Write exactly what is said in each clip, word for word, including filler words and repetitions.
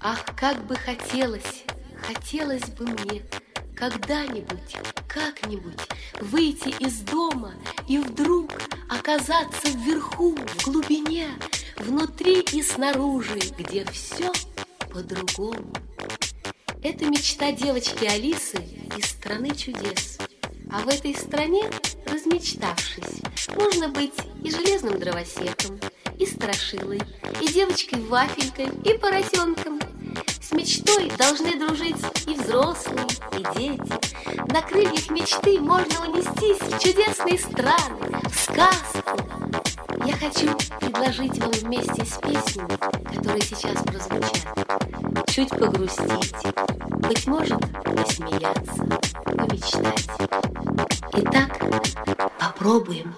Ах, как бы хотелось, хотелось бы мне когда-нибудь, как-нибудь выйти из дома и вдруг оказаться вверху, в глубине, внутри и снаружи, где все по-другому. Это мечта девочки Алисы из «Страны чудес». А в этой стране, размечтавшись, можно быть и железным дровосеком, и страшилой, и девочкой-вафелькой, и поросенком. С мечтой должны дружить и взрослые, и дети. На крыльях мечты можно унестись в чудесные страны, в сказку. Я хочу предложить вам вместе с песней, которые сейчас прозвучат, чуть погрустить, быть может, посмеяться, помечтать. Итак, попробуем.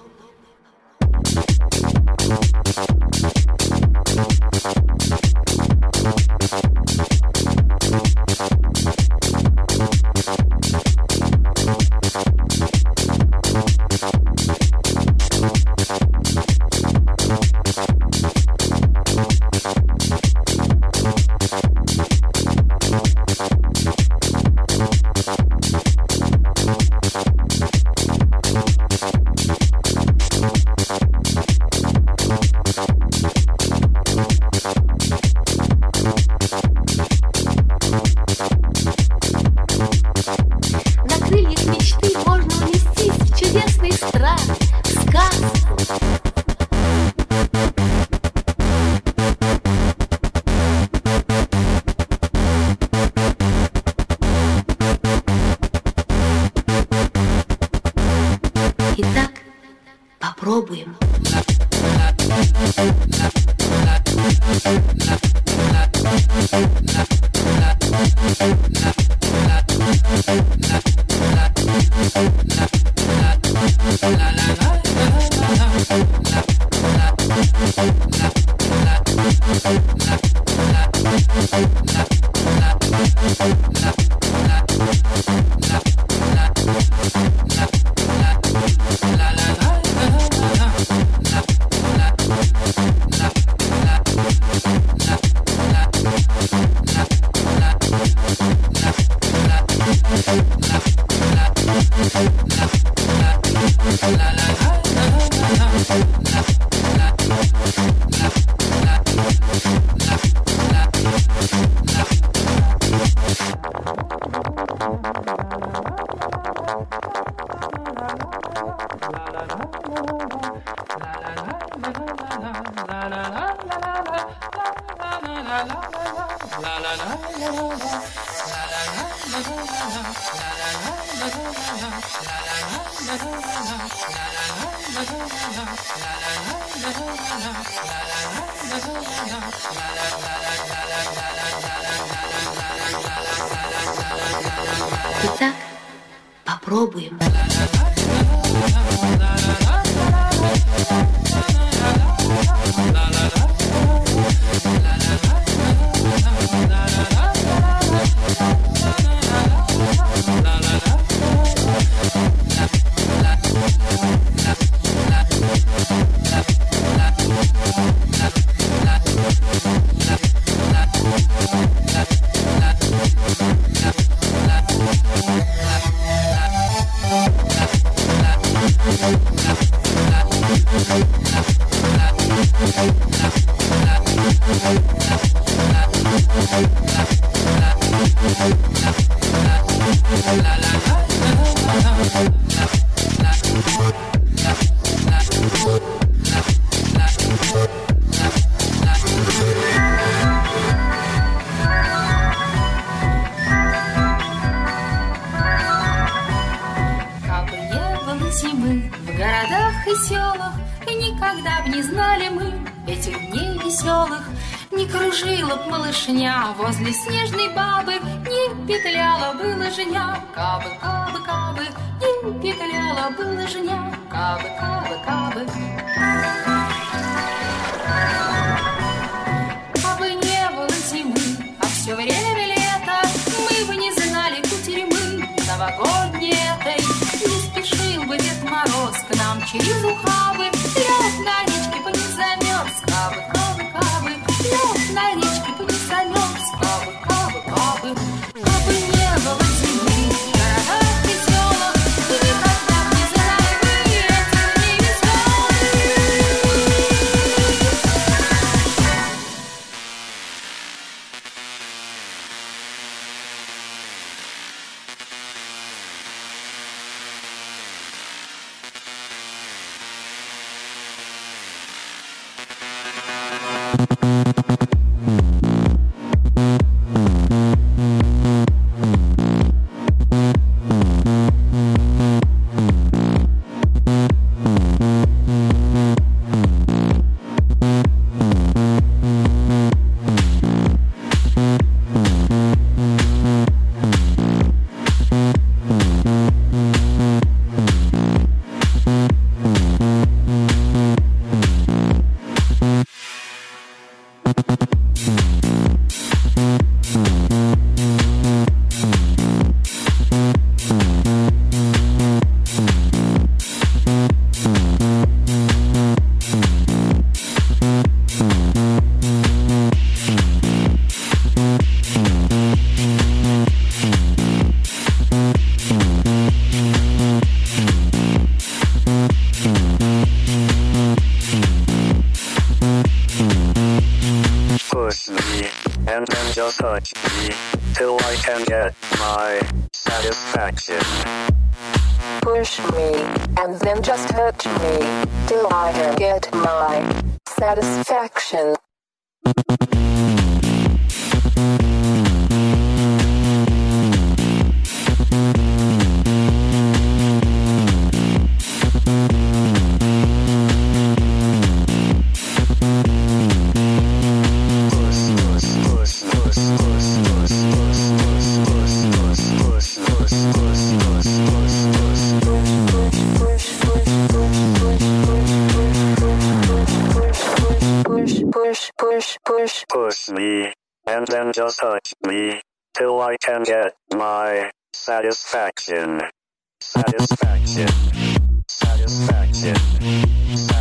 Итак, попробуем. Итак, попробуем. Зимы в городах и селах, и никогда б не знали мы этих дней веселых. Не кружила б малышня возле снежной бабы, не петляла бы лыжня, кабы, кабы, кабы, не петляла бы лыжня, кабы, кабы, кабы. Кабы не было зимы, а все время лето, мы бы не знали кутерьмы новогодней этой. Не спешил бы Дед Мороз к нам через ухабы, лед на речке бы не замерз, кабы, кабы, кабы, лед на речке бы не замерз, кабы, just touch me till I can get my satisfaction. Push me, and then just touch me till I can get my satisfaction. Push, push, push. Push me, and then just touch me till I can get my satisfaction. Satisfaction. Satisfaction.